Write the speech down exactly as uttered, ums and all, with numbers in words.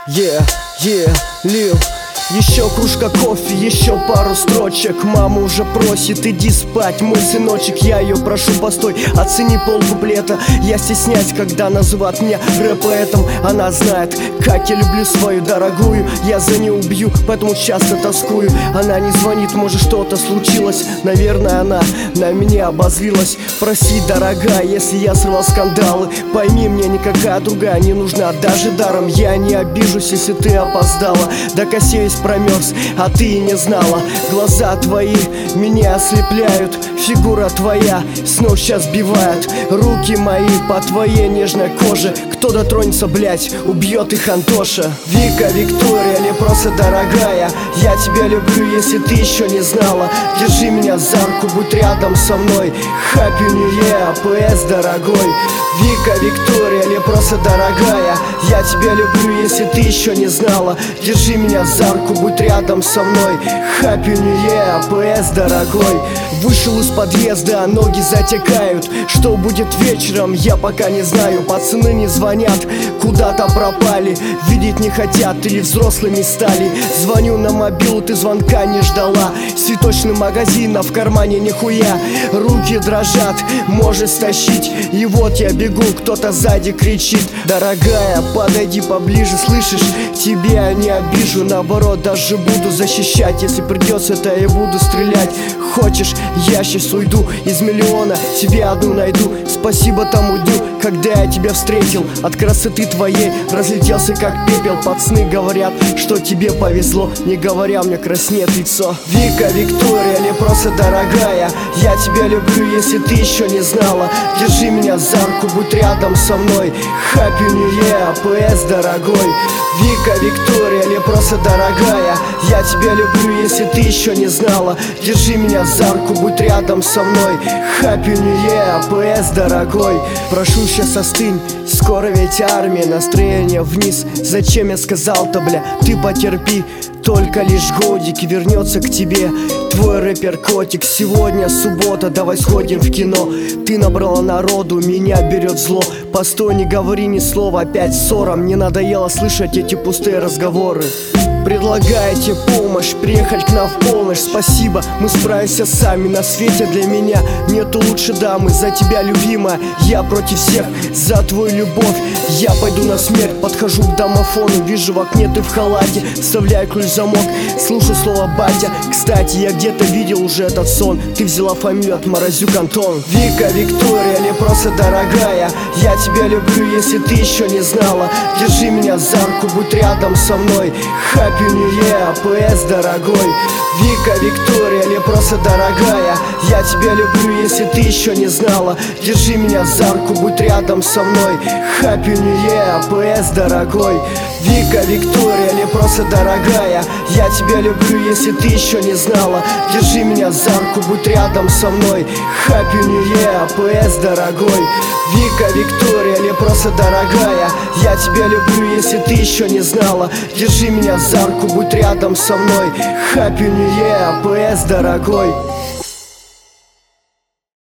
Yeah, yeah, Lil. Еще кружка кофе, еще пару строчек. Мама уже просит, иди спать, мой сыночек. Я ее прошу, постой, оцени полкуплета. Я стесняюсь, когда называют меня рэп-поэтом. Она знает, как я люблю свою дорогую. Я за нее убью, поэтому часто тоскую. Она не звонит, может что-то случилось. Наверное, она на меня обозлилась. Прости, дорогая, если я срывал скандалы. Пойми, мне никакая другая не нужна, даже даром. Я не обижусь, если ты опоздала. До косей весь промерз, а ты и не знала. Глаза твои меня ослепляют, фигура твоя снова сейчас сбивает. Руки мои по твоей нежной коже. Кто дотронется, блять, убьет их Антоша. Вика, Виктория или просто дорогая, я тебя люблю, если ты еще не знала. Держи меня за руку, будь рядом со мной. Happy New Year, ПС, дорогой. Вика, Виктория или просто дорогая, я тебя люблю, если ты еще не знала. Держи меня за руку, будь рядом со мной. Happy New Year, ПС, дорогой. Вышел из подъезда, ноги затекают. Что будет вечером, я пока не знаю. Пацаны не звонят, куда-то пропали. Видеть не хотят или взрослыми стали. Звоню на мобилу, ты звонка не ждала. Цветочный магазин, а в кармане нихуя. Руки дрожат, может стащить. И вот я бегу, кто-то сзади кричит: дорогая, подойди поближе, слышишь? Тебя не обижу, наоборот, даже буду защищать. Если придется, то я буду стрелять. Хочешь, я сейчас уйду из миллиона, тебе одну найду. Спасибо тому дню, когда я тебя встретил. От красоты твоей разлетелся как пепел. Пацаны говорят, что тебе повезло, не говоря, мне краснеет лицо. Вика, Виктория или просто дорогая, я тебя люблю, если ты еще не знала. Держи меня за руку, будь рядом со мной. Happy New Year, ПС, дорогой. Вика, Виктория или просто дорогая, я тебя люблю, если ты еще не знала. Держи меня за руку, будь рядом со мной. Happy New Year, ПС, дорогой. Прошу, сейчас остынь, скоро ведь армия. Настроение вниз, зачем я сказал-то, бля? Ты потерпи, только лишь годики, вернется к тебе твой рэпер-котик. Сегодня суббота, давай сходим в кино. Ты набрала народу, меня берет зло. Постой, не говори ни слова, опять ссора. Мне надоело слышать эти пустые разговоры. Предлагаете помощь, приехать к нам в полночь. Спасибо, мы справимся сами. На свете для меня нету лучше дамы. За тебя, любимая, я против всех. За твою любовь я пойду на смерть. Подхожу к домофону, вижу в окне ты в халате. Вставляю ключ в замок, слушаю слово батя. Кстати, я где-то видел уже этот сон. Ты взяла фамилию от Морозюк Антон. Вика, Виктория или просто дорогая, я тебя люблю, если ты еще не знала. Держи меня за руку, будь рядом со мной. Happy New Year, ПС, дорогой. Вика, Виктория или просто дорогая, я тебя люблю, если ты еще не знала. Держи меня за руку, будь рядом со мной. Happy New Year, ПС, дорогой. Вика, Виктория или просто дорогая, я тебя люблю, если ты еще не знала. Держи меня за руку, будь рядом со мной. Happy New Year, ПС, дорогой. Вика, Виктория или просто дорогая, я тебя люблю, если ты еще не знала. Держи меня за руку, будь рядом со мной. Happy New Year, ПС, дорогой.